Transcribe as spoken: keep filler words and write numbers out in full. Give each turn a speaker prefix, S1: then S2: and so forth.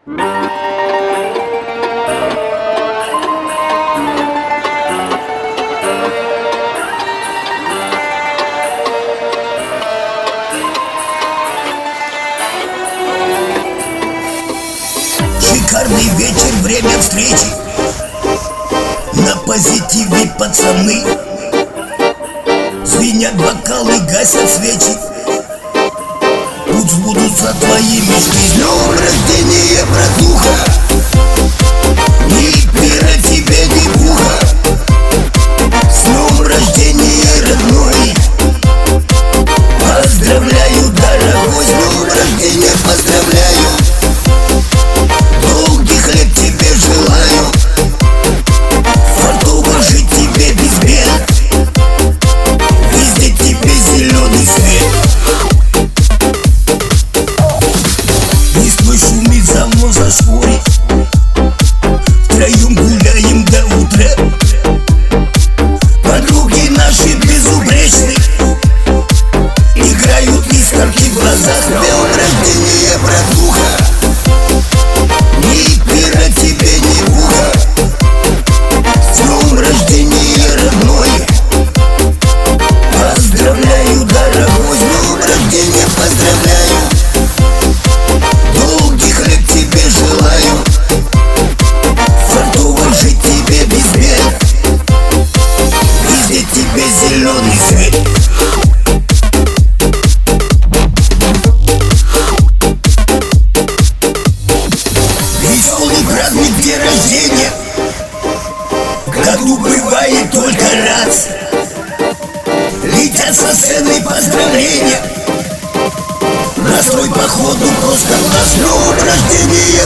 S1: Шикарный вечер, время встречи. На позитиве пацаны. Звенят бокалы, гасят свечи. Пусть сбудутся твои мечты. С днем рождения, братуха! Ни пира тебе, ни буха. С днем рождения, родной! Поздравляю, дорогой! С днем рождения поздравляю! Долгих лет тебе желаю. Фартово жить тебе без бед. Везде тебе зеленый свет. Листвой шумит, само заспорить. Втроем гуляем до утра. Подруги наши безупречны. Играют искорки в глазах. С днем рождения, братуха! Ни пира тебе, ни буха. С днем рождения, родной! Поздравляю, дорогой! С днем рождения поздравляю! Долгих лет тебе желаю. Фартово жить тебе без бед. Везде тебе зеленый свет. Веселый праздник, день рождения. В году бывает только раз. Летят со сцены поздравления. Настрой походу просто класс. С днем рождения!